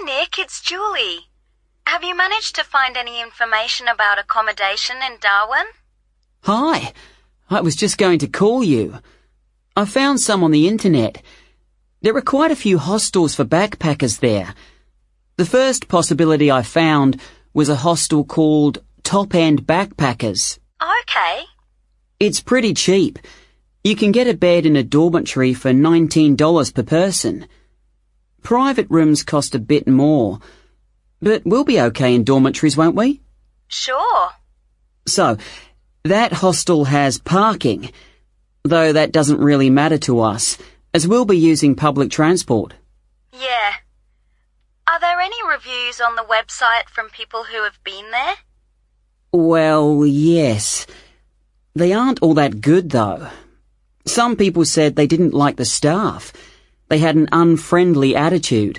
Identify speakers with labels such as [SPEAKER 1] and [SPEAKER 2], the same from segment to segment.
[SPEAKER 1] Nick, it's Julie. Have you managed to find any information about accommodation in Darwin?
[SPEAKER 2] Hi, I was just going to call you. I found some on the internet. There are quite a few hostels for backpackers there. The first possibility I found was a hostel called Top End Backpackers.
[SPEAKER 1] Okay.
[SPEAKER 2] It's pretty cheap. You can get a bed in a dormitory for $19 per person. Private rooms cost a bit more, but we'll be okay in dormitories, won't we?
[SPEAKER 1] Sure.
[SPEAKER 2] So, that hostel has parking, though that doesn't really matter to us, as we'll be using public transport.
[SPEAKER 1] Yeah. Are there any reviews on the website from people who have been there?
[SPEAKER 2] Well, yes. They aren't all that good, though. Some people said they didn't like the staff. They had an unfriendly attitude.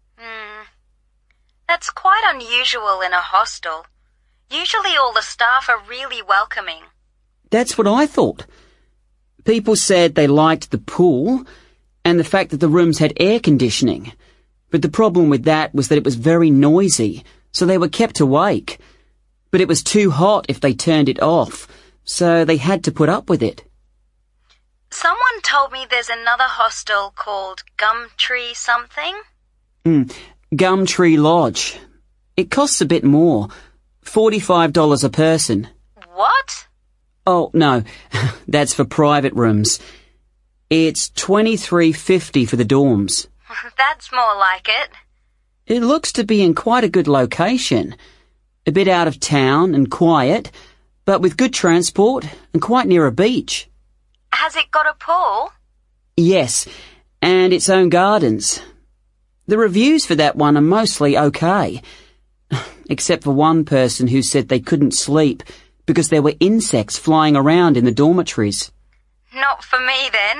[SPEAKER 1] That's quite unusual in a hostel. Usually all the staff are really welcoming.
[SPEAKER 2] That's what I thought. People said they liked the pool and the fact that the rooms had air conditioning. But the problem with that was that it was very noisy, so they were kept awake. But it was too hot if they turned it off, so they had to put up with it.
[SPEAKER 1] Someone told me there's another hostel called Gumtree something.
[SPEAKER 2] Gumtree Lodge. It costs a bit more, $45 a person.
[SPEAKER 1] What?
[SPEAKER 2] Oh, no, that's for private rooms. It's $23.50 for the dorms.
[SPEAKER 1] That's more like it.
[SPEAKER 2] It looks to be in quite a good location. A bit out of town and quiet, but with good transport and quite near a beach.
[SPEAKER 1] Has it got a pool?
[SPEAKER 2] Yes, and its own gardens. The reviews for that one are mostly okay, except for one person who said they couldn't sleep because there were insects flying around in the dormitories.
[SPEAKER 1] Not for me then.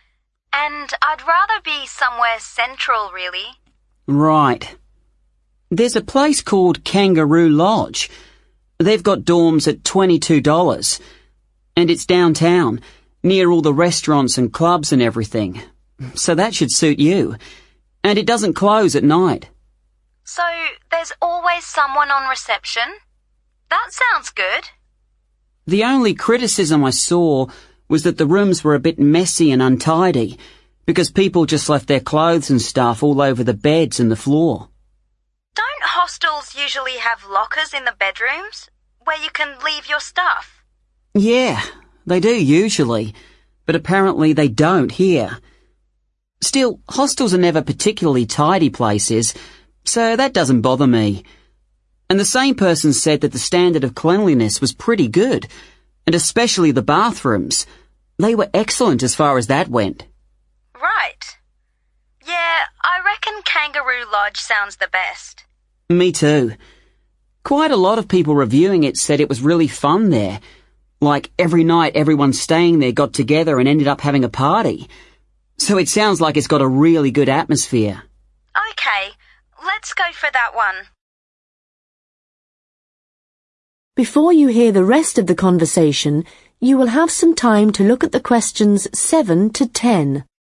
[SPEAKER 1] And I'd rather be somewhere central, really.
[SPEAKER 2] Right. There's a place called Kangaroo Lodge. They've got dorms at $22, and it's downtown, near all the restaurants and clubs and everything. So that should suit you. And it doesn't close at night.
[SPEAKER 1] So there's always someone on reception? That sounds good.
[SPEAKER 2] The only criticism I saw was that the rooms were a bit messy and untidy, because people just left their clothes and stuff all over the beds and the floor.
[SPEAKER 1] Don't hostels usually have lockers in the bedrooms, where you can leave your stuff?
[SPEAKER 2] Yeah, they do usually, but apparently they don't here. Still, hostels are never particularly tidy places, so that doesn't bother me. And the same person said that the standard of cleanliness was pretty good, and especially the bathrooms. They were excellent as far as that went.
[SPEAKER 1] Right. Yeah, I reckon Kangaroo Lodge sounds the best.
[SPEAKER 2] Me too. Quite a lot of people reviewing it said it was really fun there. Like every night everyone staying there got together and ended up having a party. So it sounds like it's got a really good atmosphere.
[SPEAKER 1] Okay, let's go for that one.
[SPEAKER 3] Before you hear the rest of the conversation, you will have some time to look at the questions 7 to 10.